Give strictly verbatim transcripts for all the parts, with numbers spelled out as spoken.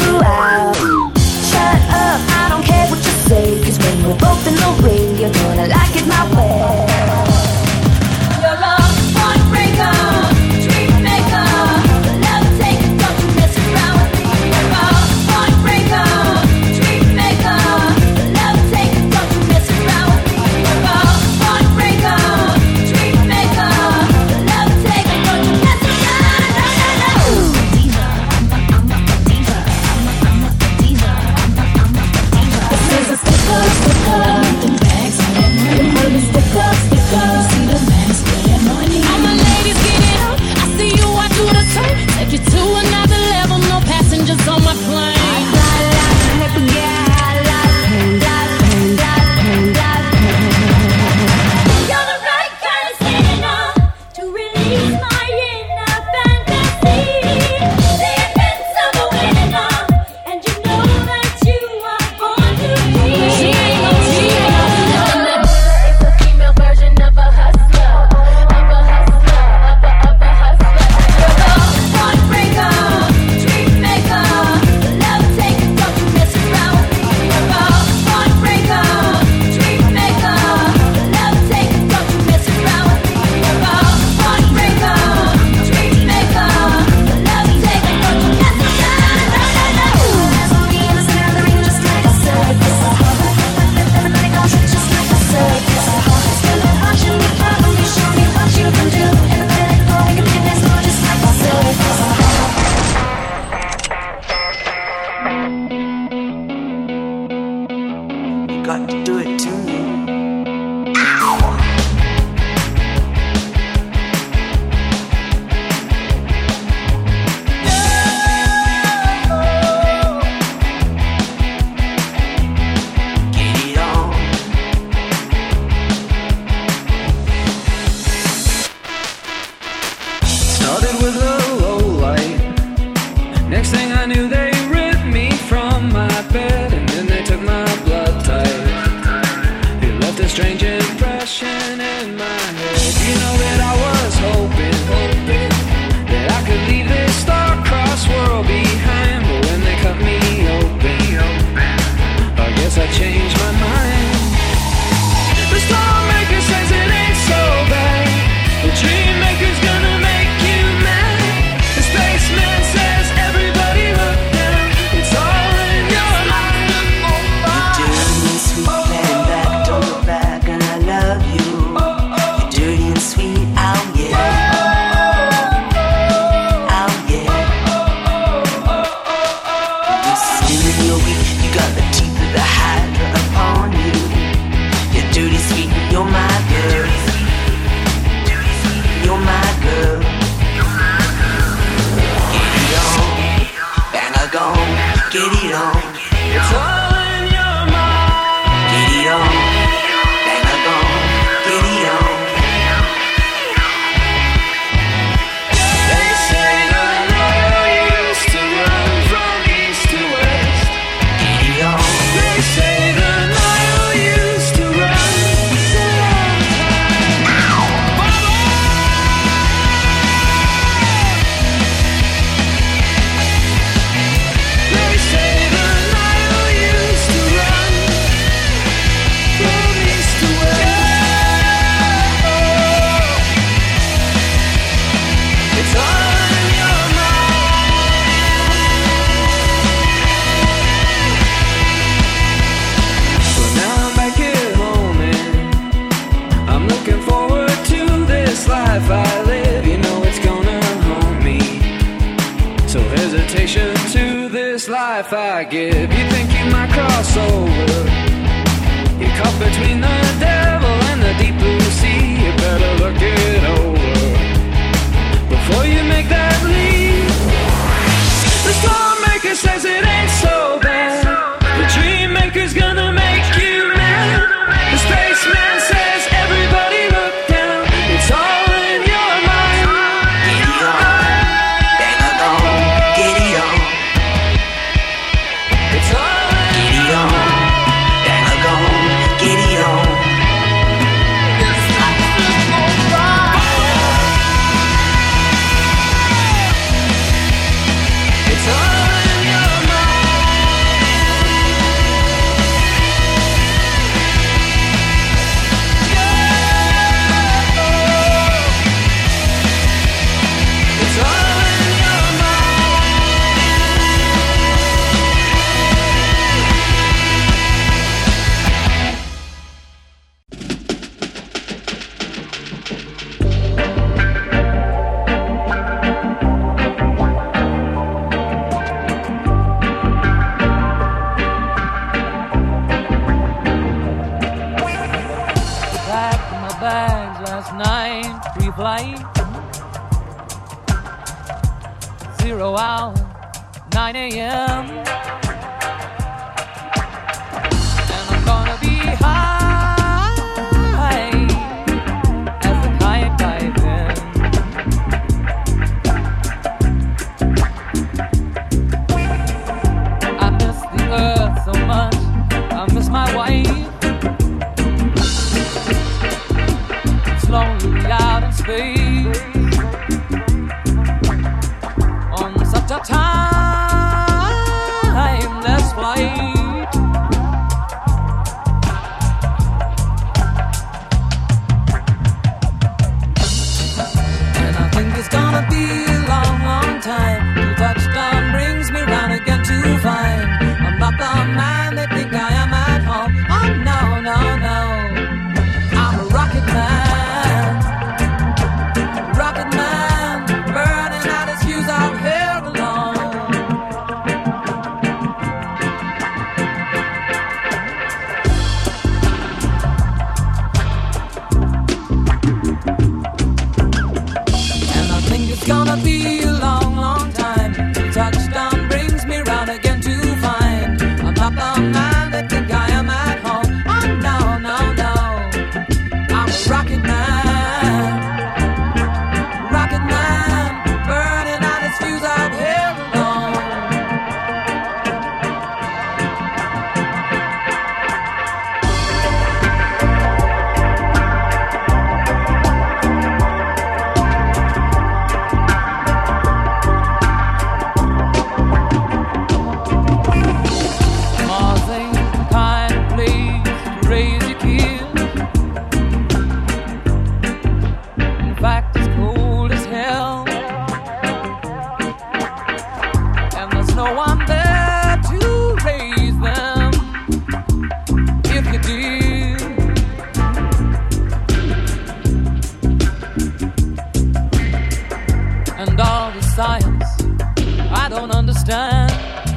you out. Shut up, I don't care what you say, 'cause when we're both in the way, you're gonna like it my way. You're a heartbreaker, dream maker, love taker, don't you mess around with me. You're a heartbreaker, dream maker, love taker, don't you mess around with me. You're a heartbreaker, dream maker, love taker, don't you mess around. No, no, no. Diva, I'm a, I'm a diva, I'm a, I'm a diva, I'm a, I'm a diva. This is a stick up, stick up, the bags on that money. Stick up, stick up, see the bags with that money. All my ladies get it up, I see you, I do the same. Take you to another level, no passengers on my plane. I fly like a nipple, yeah, I like pain, like pain, like pain, like pain. You're the right kind of sinner to release my inner fantasy. The events of a winner, and you know that you are born to be. She ain't no diva. It's a female version of a hustler, of a hustler, of a, of a hustler. You're a heartbreaker, dream maker, love taker, don't you mess around with me. You're a heartbreaker, dream maker, love taker, don't you mess around with me. You're a heartbreaker, dream maker, love taker, don't you mess around. No, no, no. That's me in the center of the ring, just like a circus. Everybody goes just like a circus. Still at watching me problem, you show me what you can do. And then it go, we can do this, go just like a circus. You got to do it to me. Get it on. Started with a low light. Next thing I knew, they ripped me from my bed, and then they took my blood type. It left a strange impression in my head. You know that I was hoping, hoping that I could leave this star-crossed world behind, but when they cut me open, I guess I changed my mind. The star maker says it ain't so bad. The dream maker's gonna make you mad. The spaceman says everybody look down. It's all in your mind. You're dirty and sweet, heading back, don't look back, and I love you. You're dirty and sweet, oh yeah. Oh yeah. You're still in your weak, you got the teeth of the Hydra upon you. You're dirty, sweet, you're my girl. You're my girl. Get it on, bang a gong, get it on. It's all in your mind. Get it on, bang a gong, get it on. They say the Nile used to run from east to west. Get it on, They say the Nile used to run. They say the Nile used to run from east to west. It's all in your mind. So now I'm back at home and I'm looking forward to this life I live. You know it's gonna haunt me. So hesitation to this life I give. You think you might cross over. You're caught between the devil and the deep blue sea. You better look it over before you make that leap. The star maker says it ain't so bad. The dream maker's gonna make you mad. The spaceman says everybody look down. It's all in your mind. get it on, bang a gong, get it on. It's all in Get it on, bang a gong, get it on. It's all in your mind. flight. Zero hour, nine a.m. And I'm gonna be high as the kite dives in. I miss the earth so much, I miss my wife. It's lonely out in space on such a timeless flight. And I think it's gonna be a long, long time till touchdown brings me round again to find I'm not the man they think I am at home. Oh no, no, no, I'm a rocket man, rocket man, burning out his fuse out here alone. And I think it's gonna be a long, long time till touchdown brings me round again to find I'm not the man they think I am at home. Oh no, no, no, I'm a rocket man, rocket man, burning out his fuse out here alone. Mars ain't the kind of place to raise your kids. In fact, it's cold as hell, and there's no one there to raise them if you did. And all the science I don't understand.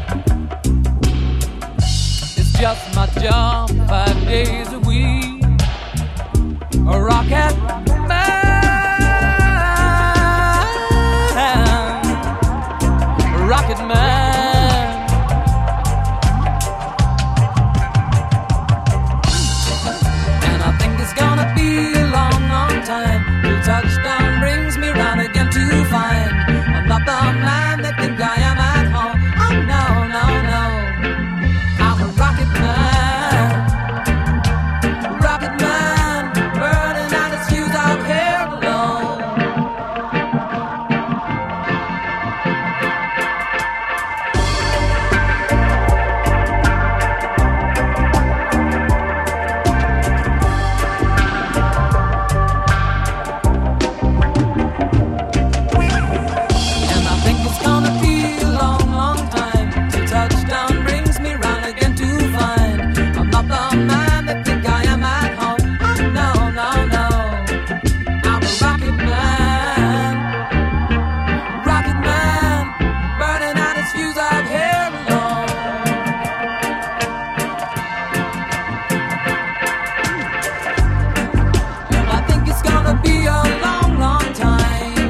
It's just my job five days a week. A rocket man, a rocket man. And I think it's gonna be a long, long time till touchdown brings me round again to find I'm not the man they think I am at home. Oh no, no, no, I'm a rocket man, rocket man, burning out his fuse out here alone. And I think it's gonna be a long, long time till touchdown brings me round again to find I'm not the man they think I am at home. Oh no, no, no, I'm a rocket man, rocket man, burning out his fuse out here alone. And I think it's gonna be a long, long time.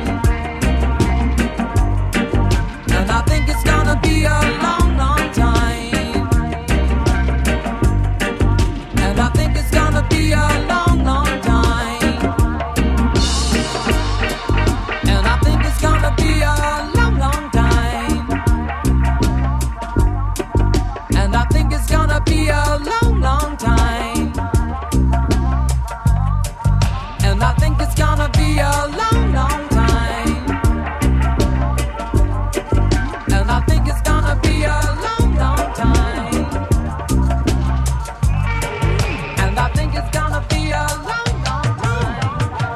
And I think it's gonna be a long, long time. And I think it's gonna be a long, long time. And I think it's gonna be a long, long time. And I think it's gonna be a long, long time. And I think it's gonna be a long, long time. And I think it's gonna be a long, long time. And I think it's gonna be a long, long time.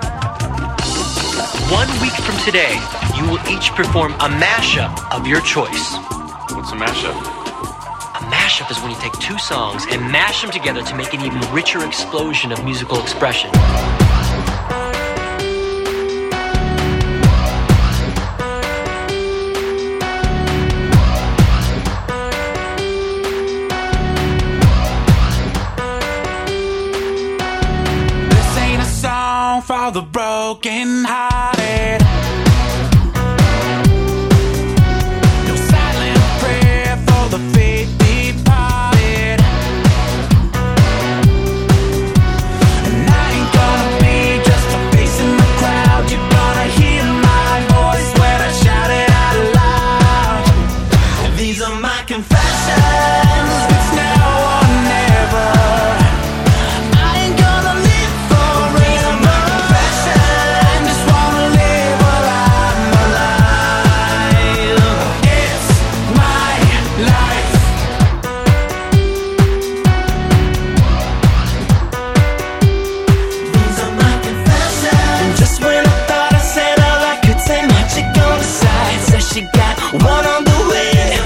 One week from today, you will each perform a mashup of your choice. What's a mashup? A mashup is when you take two songs and mash them together to make an even richer explosion of musical expression. for all the broken hearted. No silent prayer for the faith departed. And I ain't gonna be just a face in the crowd. You're gonna hear my voice when I shout it out loud. And these are my confessions. It's now or never. I ain't gonna live forever. These are my confessions. Just wanna live while I'm alive. It's my life. These are my confessions. And just when I thought I said all I could say, my chick on the side says she got one on the way.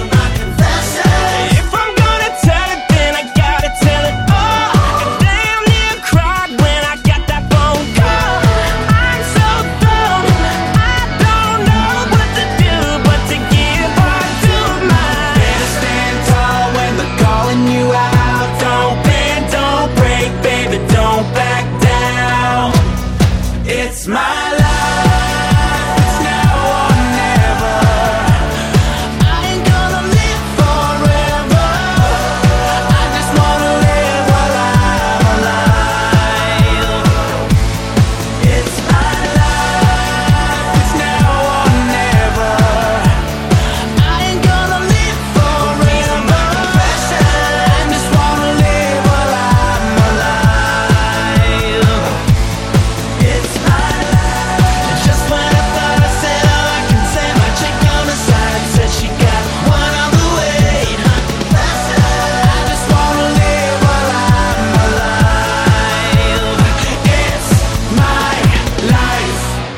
If I'm gonna tell it, then I gotta tell it all. I damn near cried when I got that phone call. I'm so thrown, I don't know what to do but to give heart to mine. Better stand tall when they're calling you out. Don't bend, don't break, baby, don't back down. It's my life, it's now or never. I ain't gonna live forever. I just wanna live while I'm alive. It's my life, it's now or never. I ain't gonna live forever. I just wanna live while I'm alive. It's my life. Just when I thought I said all I can say, my chick on the side said she got one on the way. I just wanna live while I'm alive. It's my life.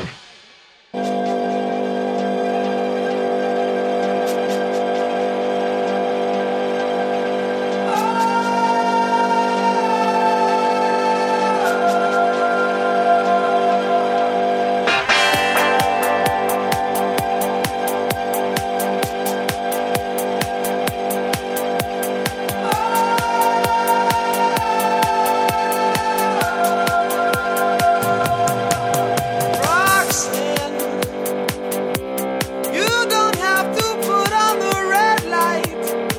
Roxanne, you don't have to put on the red light.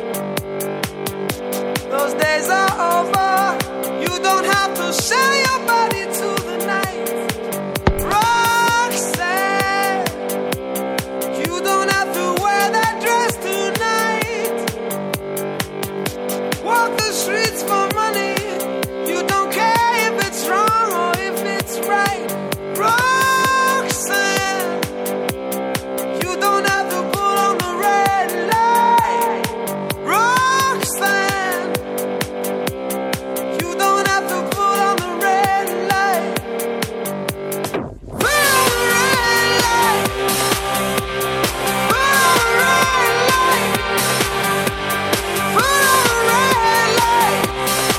Those days are over. You don't have to sell your body to the night. Roxanne, you don't have to wear that dress tonight. Walk the streets for money. You don't care if it's wrong or if it's right. Roxanne, you don't have to put on the red light. Roxanne, you don't have to put on the red light. Put on the red light. Put on the red light. Put on the red light.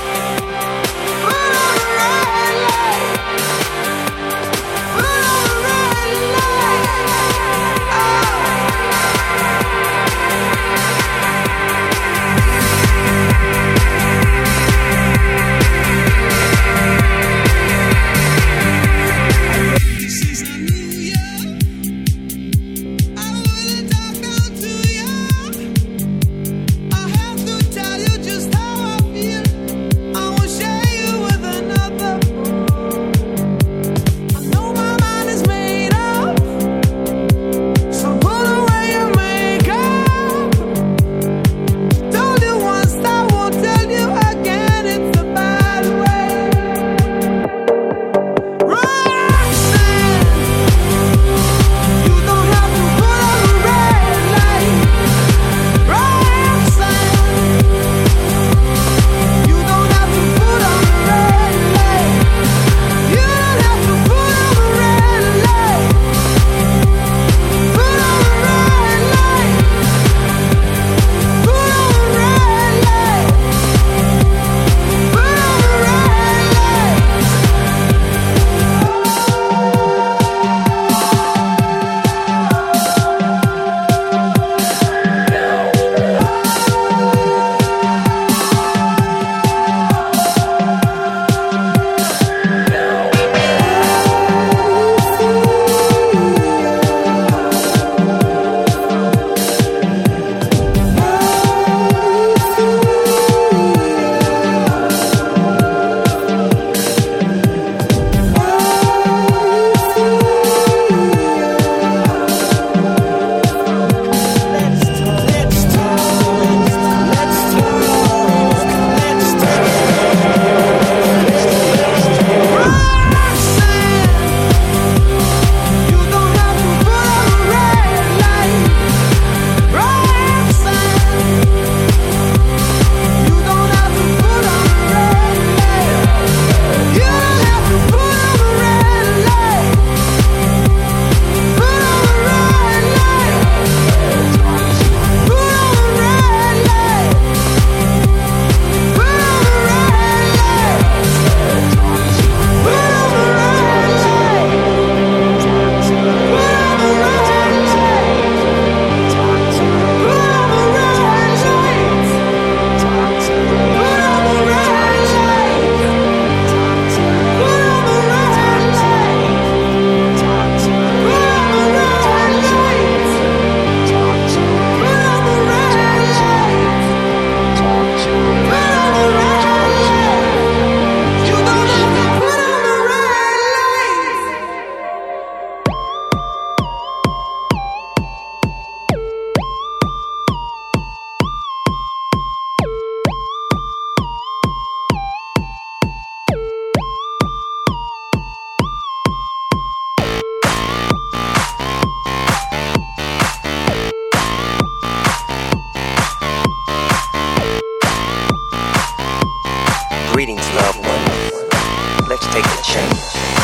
make a change.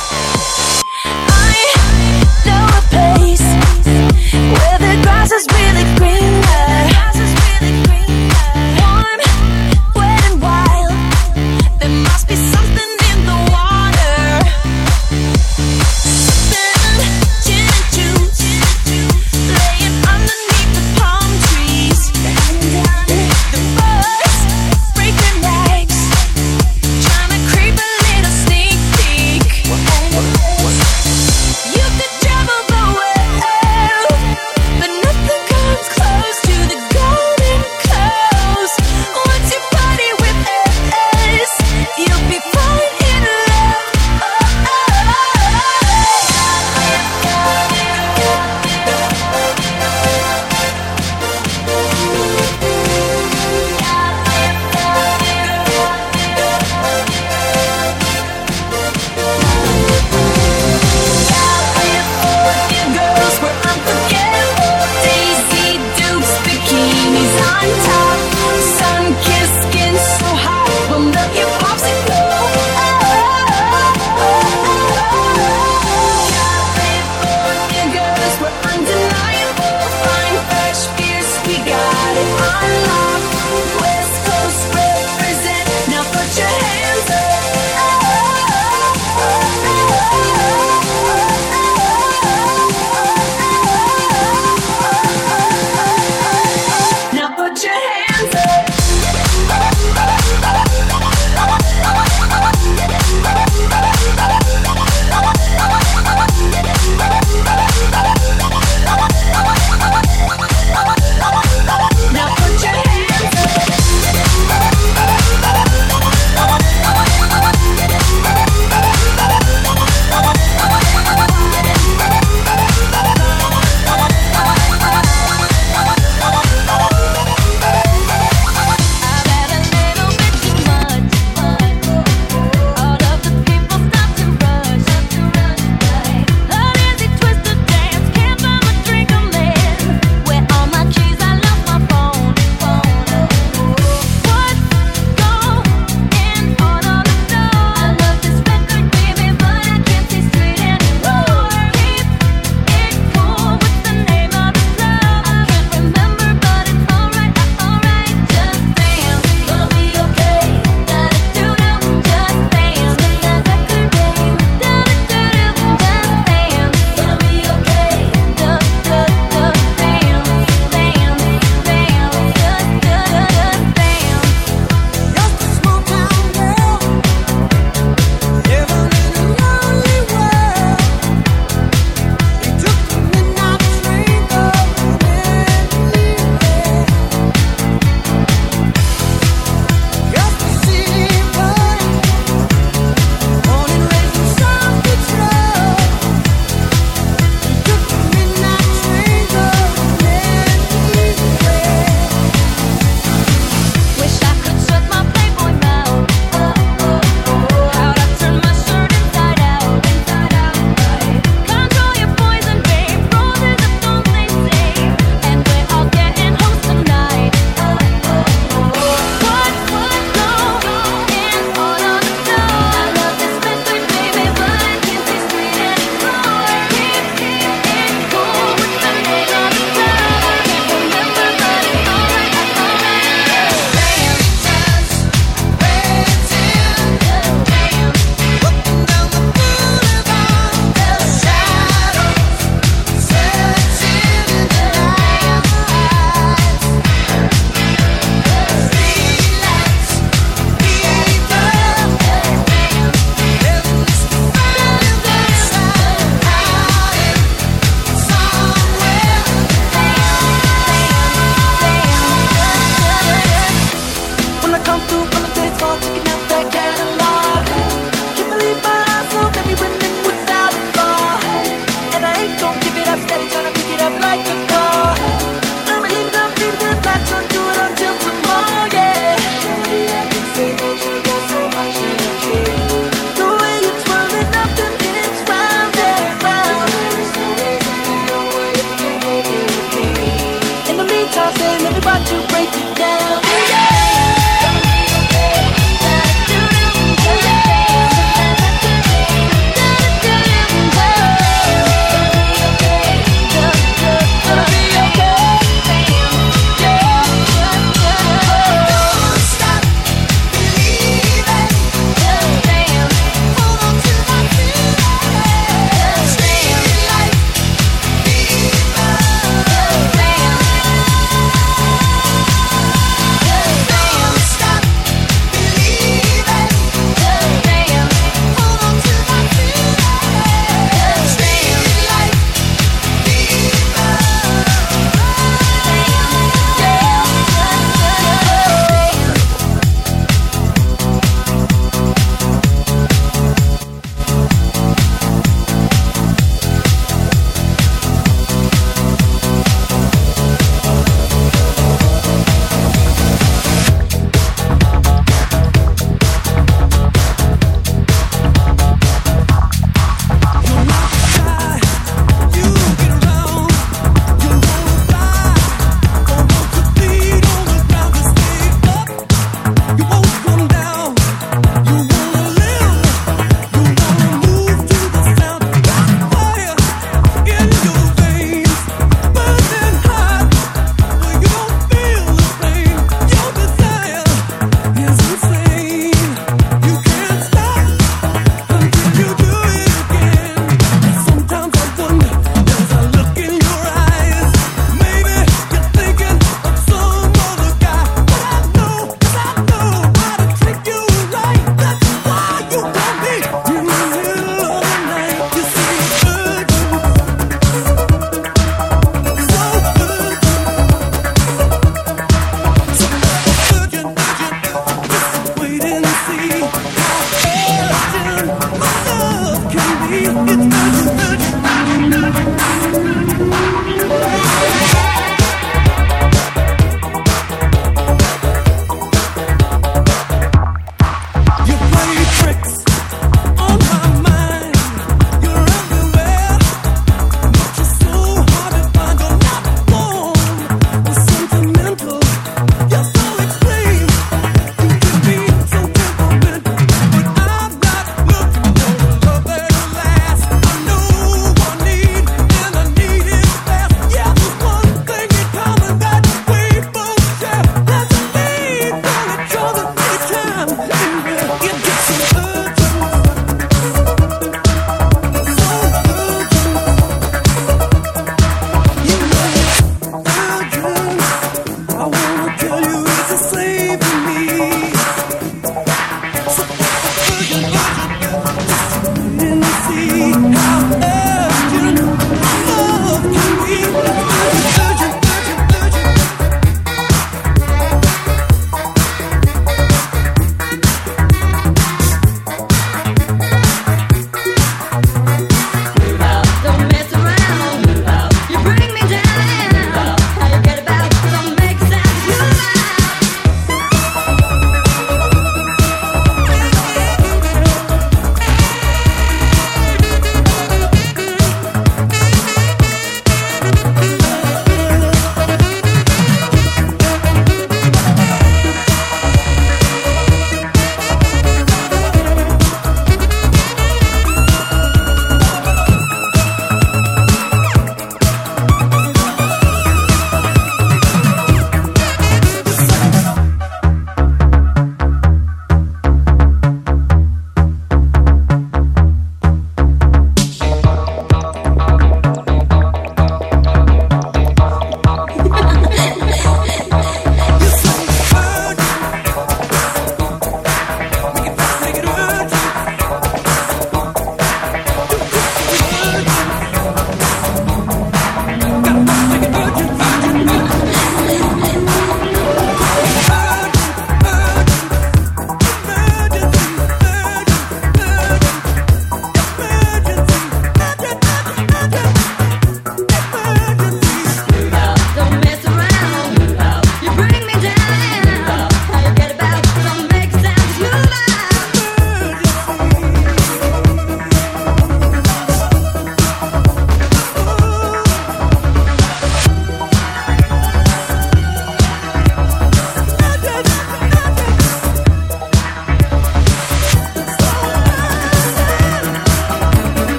I know a place where the grass is really greener. Warm, wet and wild. There must be something in the water. Sipping gin and juice, laying underneath the palm trees. The birds break their necks, trying to creep a little sneak peek. You could travel the world, but nothing comes close to the golden coast. Once you party with us, you'll be falling in love. California girls were unforgettable. Daisy Dukes, bikinis on top. Sun-kissed skin so hot, we'll melt your popsicle. California girls were undeniable. Fine, fresh, fierce, we got it on lock. West Coast represent, now put your hands up. Now put your hands up. Now put your hands up.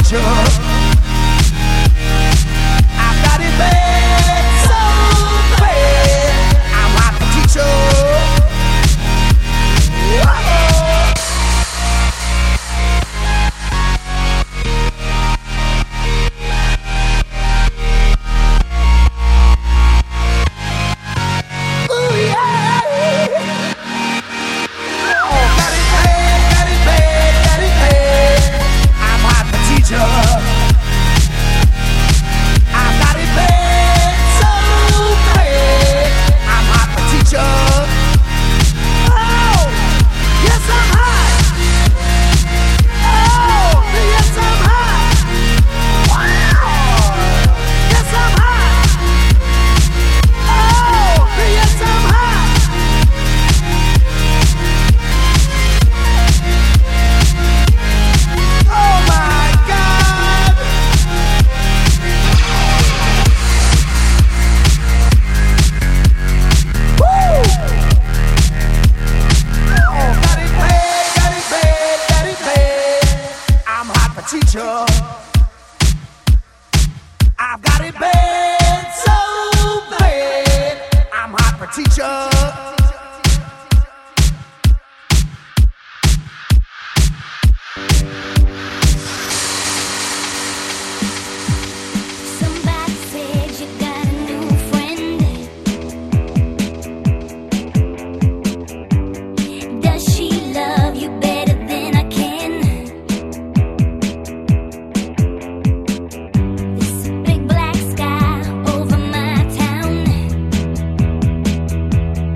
teacher. I got it bad, so bad. I'm hot for teacher. Big black sky over my town.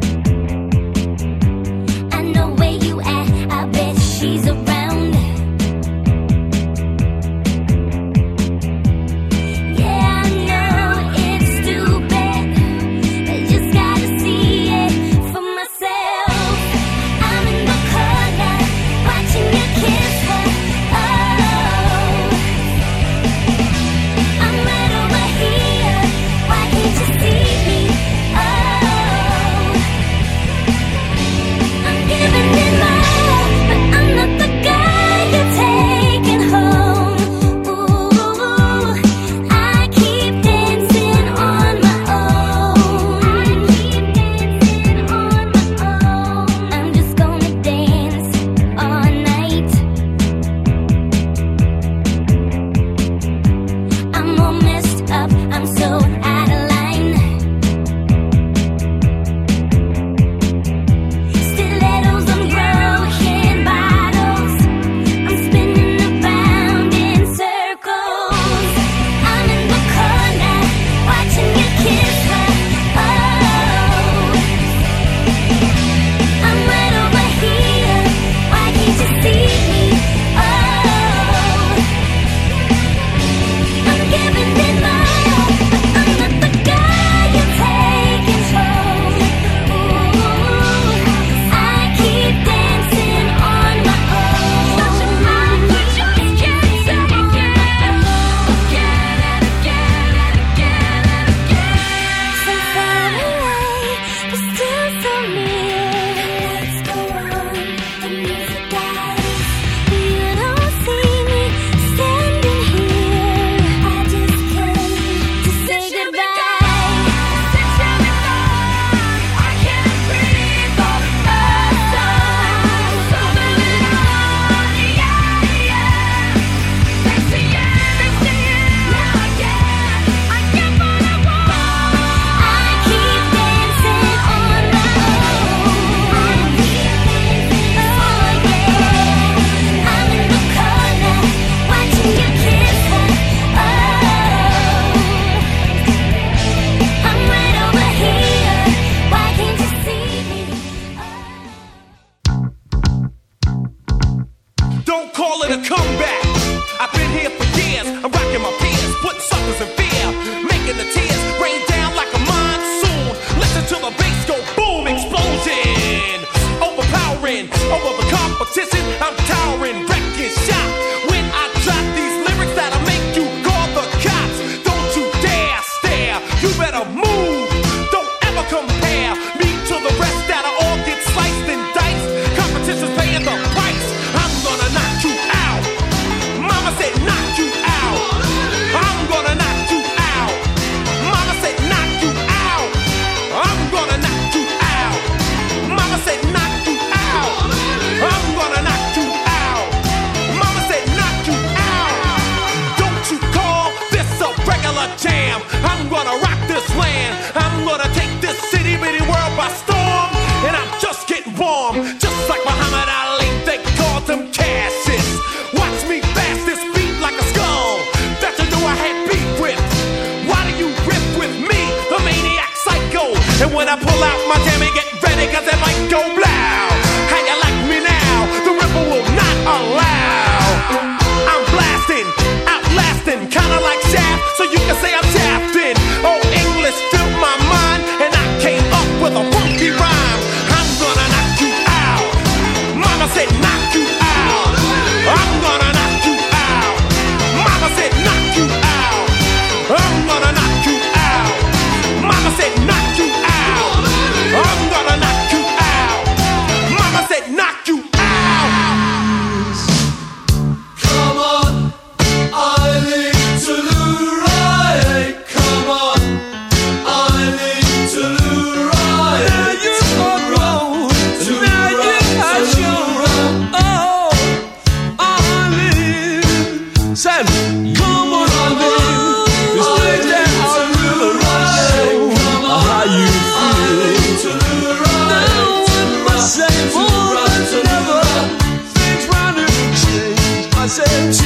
better pull out my jammy, get ready, cause it might go blow. How you like me now? The ripple will not allow. I'm blasting, outlasting, kinda like Shaft, so you can say I'm shafting. Oh, English filled my mind, and I came up with a funky rhyme. I'm gonna knock you out. Mama said knock you out. I'm gonna knock you out. Mama said knock you out. I'm gonna knock you out. Mama said knock you out. I'm gonna knock you out. Mama said knock you out. Come on, I need to right. Come on, I need to right. Now you are wrong. Now you are sure. Oh, I live. Sam, come on, I live. This thing that I really know how you feel. Now I must say more than ever. Things round and change. I said to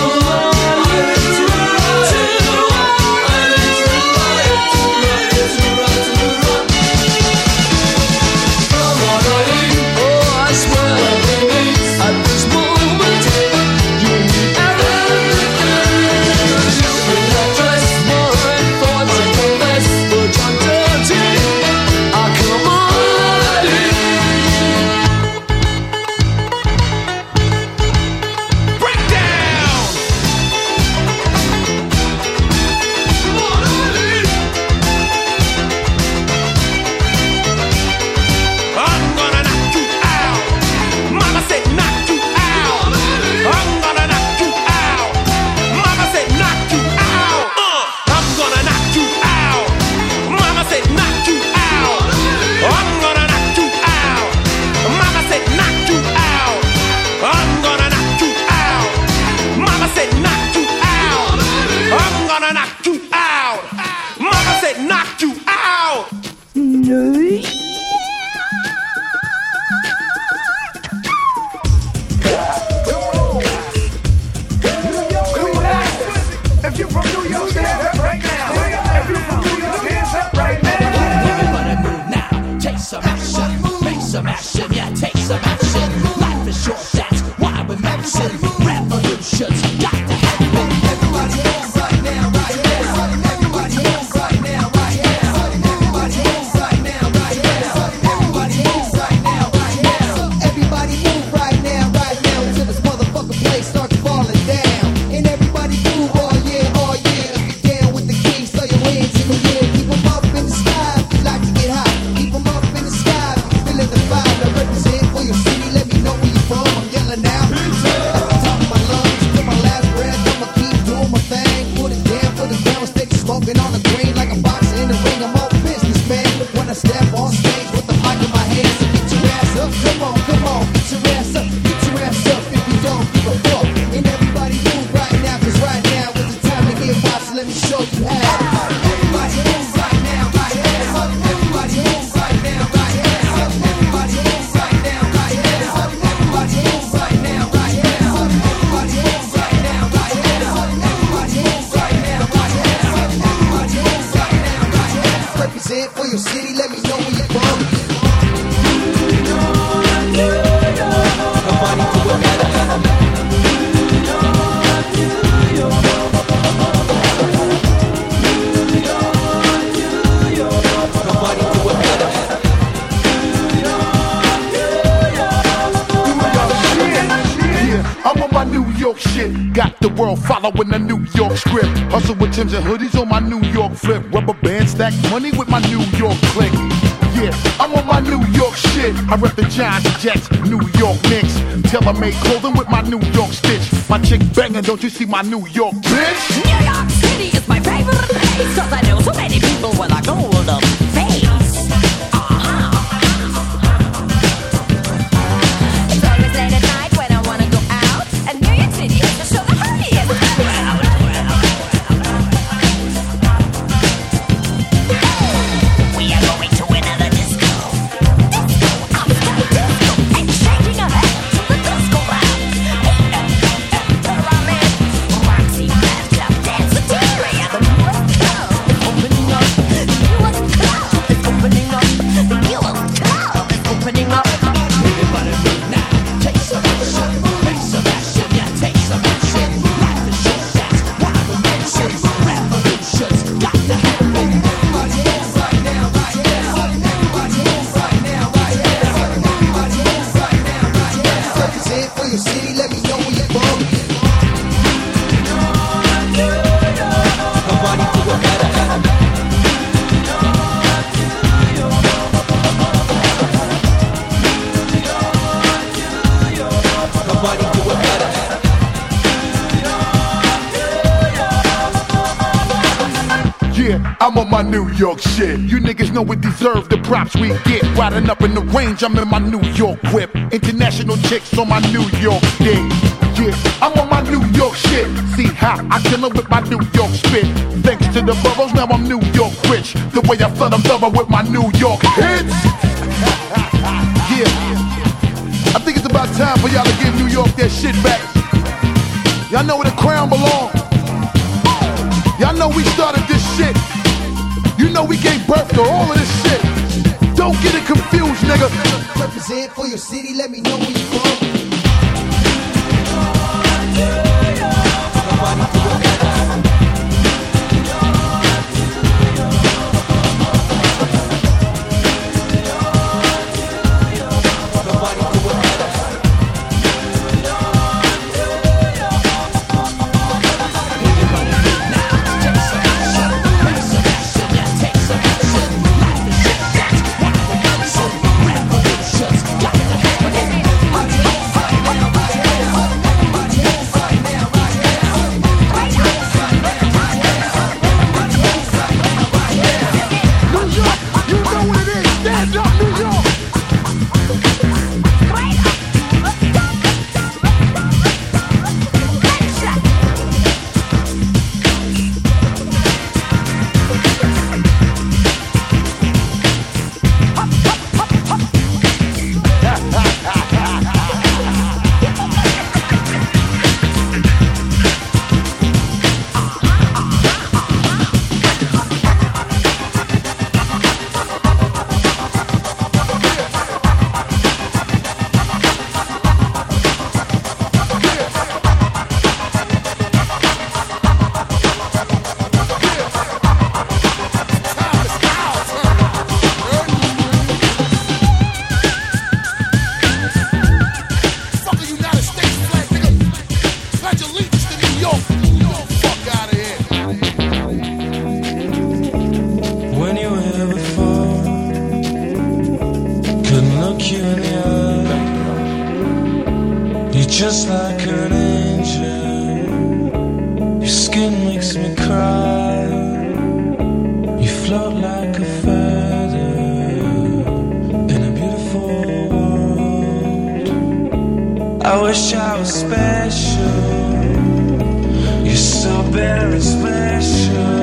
following the New York script. Hustle with Timbs and hoodies on my New York flip. Rubber band stack money with my New York clique. Yeah, I'm on my New York shit. I rep the Giants, Jets, New York Knicks. Tailor-made clothing with my New York stitch. My chick banging, don't you see my New York bitch? New York City is my favorite place, cause I know so many people with a golden face. You Yeah, I'm on my New York shit. You niggas know we deserve the props we get. Riding up in the range, I'm in my New York whip. International chicks on my New York dick. Yeah, I'm on my New York shit. See how I kill 'em with my New York spit. Thanks to the boroughs, now I'm New York rich. The way I flood them double with my New York hits. Yeah, I think it's about time for y'all to give New York their shit back. Y'all know where the crown belongs. Y'all know we started this shit. You know we gave birth to all of this shit. Don't get it confused, nigga. Represent for your city, let me know where you from. Just like an angel, your skin makes me cry. You float like a feather in a beautiful world. I wish I was special. You're so very special.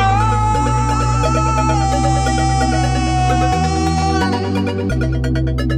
Run!